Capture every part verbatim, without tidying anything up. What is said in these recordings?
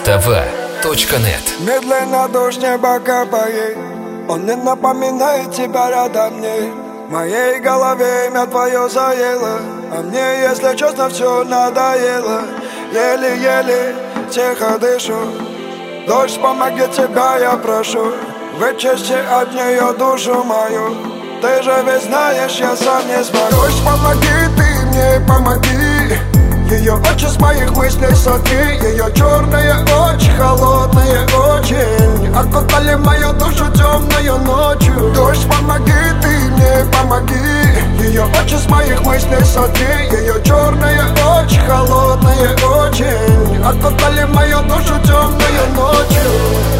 тэ вэ точка нет. Медленно дождь неба капает, он не напоминает тебя рядом мне. В моей голове имя твое заело, а мне, если честно, все надоело. Еле-еле тихо дышу, дождь, помоги, тебя я прошу. Вычисти от нее душу мою, ты же ведь знаешь, я сам не смогу. Дождь, помоги, ты мне помоги, ее очи с моих мыслей сотри. Ее черные очи, холодные очень, окутали мою душу темною ночью. Дождь, помоги, ты мне помоги, ее очи с моих мыслей сотри. Ее черные очи, холодные очень, окутали мою душу темною ночью.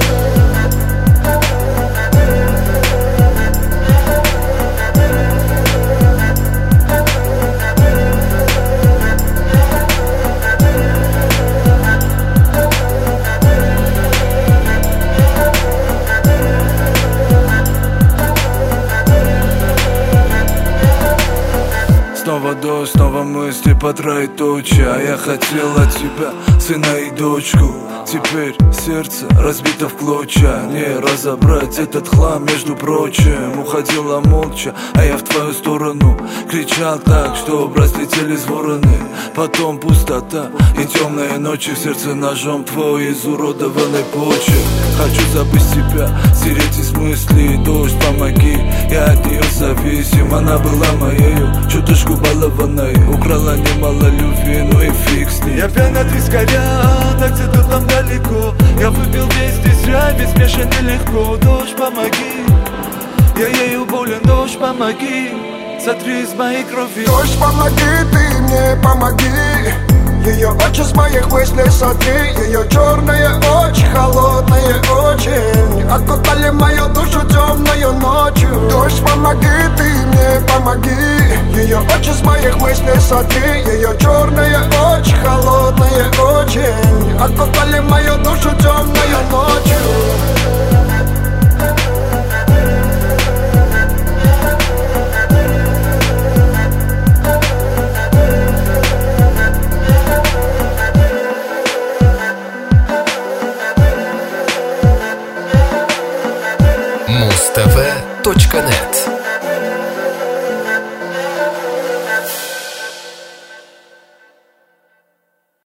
Снова дождь, снова мысли по троеточие. А я хотел от тебя сына и дочку. Теперь сердце разбито в клочья, не разобрать этот хлам, между прочим. Уходила молча, а я в твою сторону кричал так, что разлетелись вороны. Потом пустота и темные ночи, в сердце ножом твой изуродованный почерк. Хочу забыть тебя, стереть из мыслей. Дождь, помоги, я от нее зависим. Она была моею, чуточку балованной, украла немало любви, ну и фиг с ней. Я пьян от вискаря, да где-то там далеко. Я выпил вместе зря, без смеша нелегко. Дождь, помоги, я ею болен. Дождь, помоги, сотри из моей крови. Дождь, помоги, ты мне помоги, ее очи с моих мыслей сотри. Ее черные очи, холодные очень, окутали мою душу темною ночью. Дождь, помоги, ты мне помоги, ее очи с моих мыслей сотри. Ее черные очи, холодные очень, окутали мою душу темною ночью.